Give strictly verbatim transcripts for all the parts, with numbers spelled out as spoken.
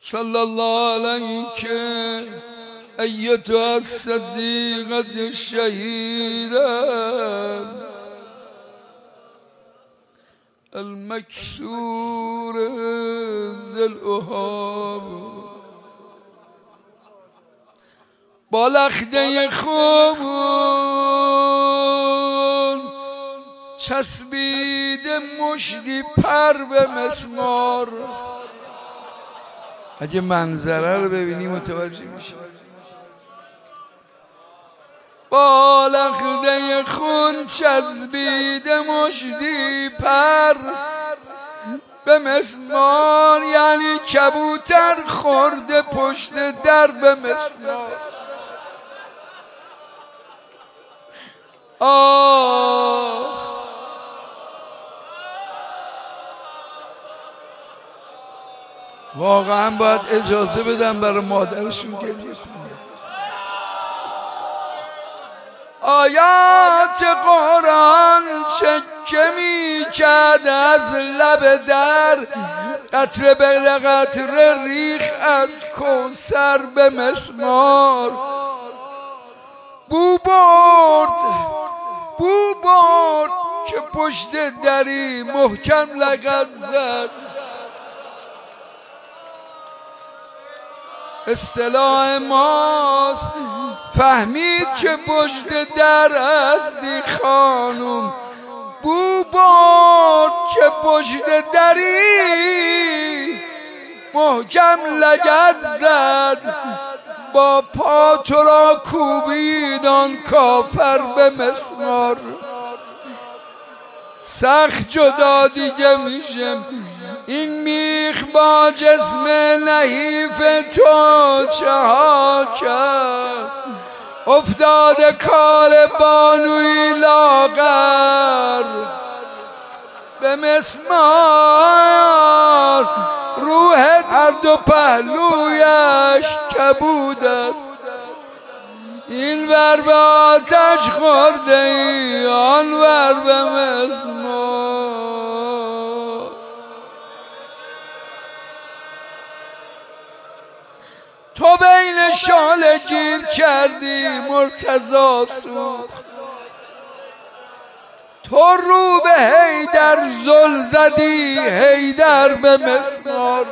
صلی الله علیک ایتها الصدیقة الشهیدة المکسور ذی الوهاب با لخته خوبون چسبیده مشتی پر به مسمار. اگه منظره رو ببینی متوجه میشه. با لخته خون چسبیده مشتی پر به مسمار، یعنی کبوتر خورده پشت در به مسمار. آه واقعا باید اجازه بدم برای مادرشون گریه کنه. آیات قرآن چکه می کرد از لب در، قطره به قطره ریخ از کوثر به مسمار. بو برد بو برد که پشت دری محکم لگد زد. اصطلاح ماست فهمید که پشت در هستی خانوم. بو برد که پشت دری محکم لگد زد. با پا تو را کوبید آن کافر به مسمار. سخت جدا دیگه میشه این میخ با جسم نحیف تو چه ها کرد. افتاده کار بانوی لاغر به مسمار. روح هر دو پهلویش کبود است. این ور به آتش خورده ای آن ور به مسمار. تو بین شاله گیر کردی مرتضی سوخت. تو رو به حیدر زل زدی حیدر به مسمار.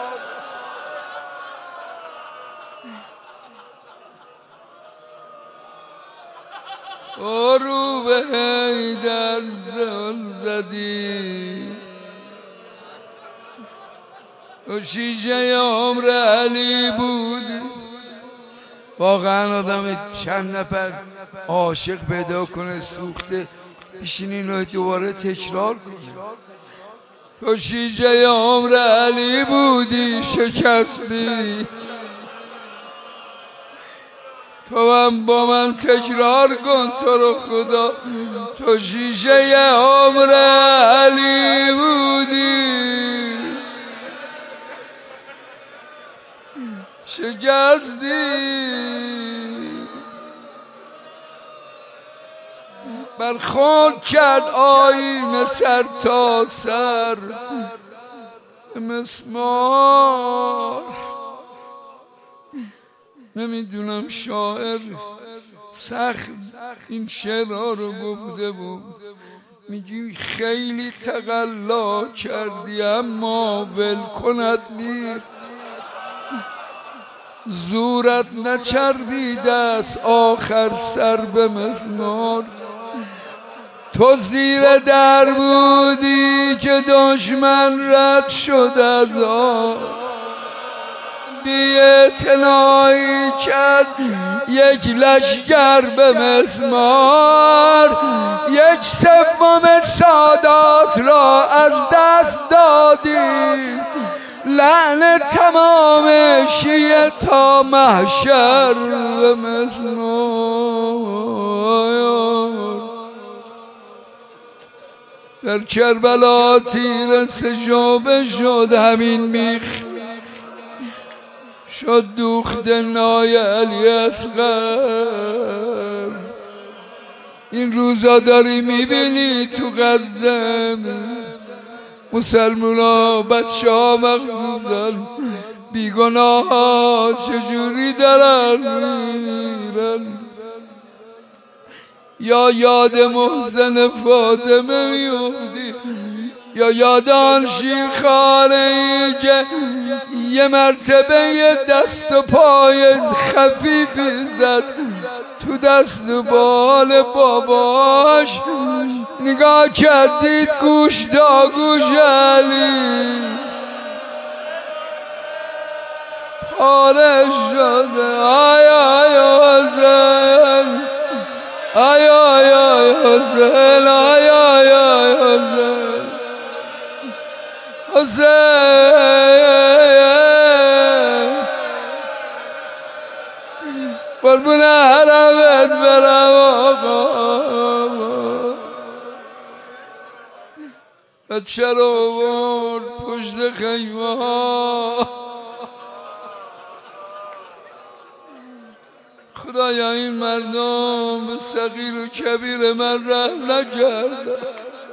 تو رو به حیدر زل زدی. تو شیشه عمر علی بودی. واقعا آدم چند نفر عاشق پیدا کنه سوخته بشینین رو دوباره تکرار کنه. تو شیشه عمر علی بودی شکستی. تو هم با من تکرار کن تو رو خدا. تو شیشه عمر علی بودی شکستی. برخورد کرد آینه سر تا سر مسمار. نمیدونم شاعر سخت این شعرها رو گفته بود. میگی خیلی تقلا کردی اما ول کنت نیست. زورت نچربیده است آخر سر به مسمار. تو زیر در بودی که دشمن رد شد از آن. بی اعتنایی کرد یک لشگر به مسمار. یک سوم سادات را از دست دادی. لعن تمام شیعه تا محشر به مسمار. در کربلا تیر سجابه شد همین میخ. شد دوخت نای علی اصغر. این روزا داری میبینی تو غزه مسلمونا بچه ها مخصوصا بیگناه چجوری درن میرن. یا یاد محسن فاطمه میفتی یا یاد آن شیرخواره‌ای که یه مرتبه یه دست و پای خفیفی زد تو دست و بال باباش، نگاه کردید گوش دا گوش علی پاره شده. آی آی حسین، آی آی آی حسین، آی آی آی حسین، حسین قربون حرمت برم آقا. بچه رو برد پشت خیمه ها. خدایا این مردم به صغیر و کبیر من رحم نکردن.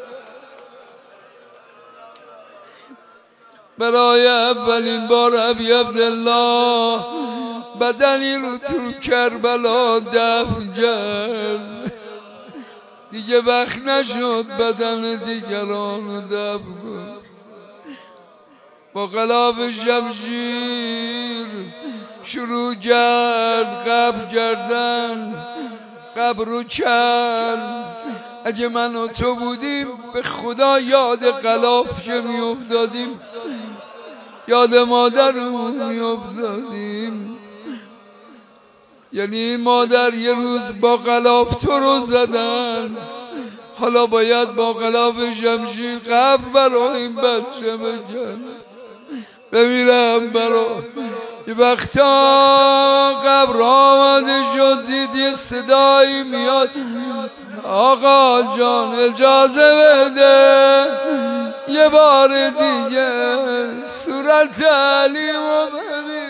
برای اولین بار ابی عبدالله بدنی رو تو کربلا دفن کرد. دیگه وقت نشد بدن دیگران رو دفن کن. با غلاف شمشیر شروع کرد قبر کردن، قبر رو کرد. اگه من و تو بودیم به خدا یاد غلاف که می افتادیم، یاد مادرمون می افتادیم. یعنی مادر یه روز با غلاف تو رو زدن، حالا باید با غلاف شمشیر قبر برای این بچه بگن. بمیرم برا یه وقتا قبر آمده شد، دید یه صدایی میاد آقا جان اجازه بده یه بار دیگه صورت علی رو ببین.